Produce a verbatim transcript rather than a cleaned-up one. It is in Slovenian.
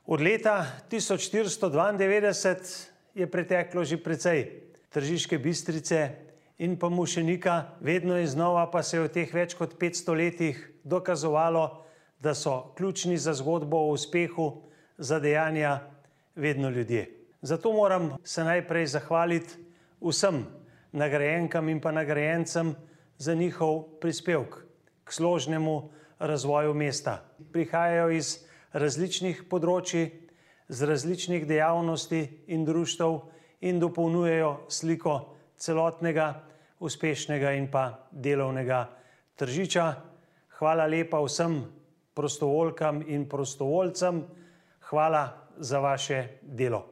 Od leta tisoč štiristo dvaindevetdeset je preteklo že precej. Tržiške Bistrice in pa Mošenika, vedno in znova pa se je v teh več kot petsto letih dokazovalo, da so ključni za zgodbo o uspehu, za dejanja vedno ljudje. Zato moram se najprej zahvaliti vsem nagrajenkam in pa nagrajencem za njihov prispevek k složnemu razvoju mesta. Prihajajo iz različnih področji, z različnih dejavnosti in društev in dopolnjujejo sliko celotnega uspešnega in pa delovnega Tržiča. Hvala lepa vsem prostovoljkam in prostovoljcem. Hvala za vaše delo.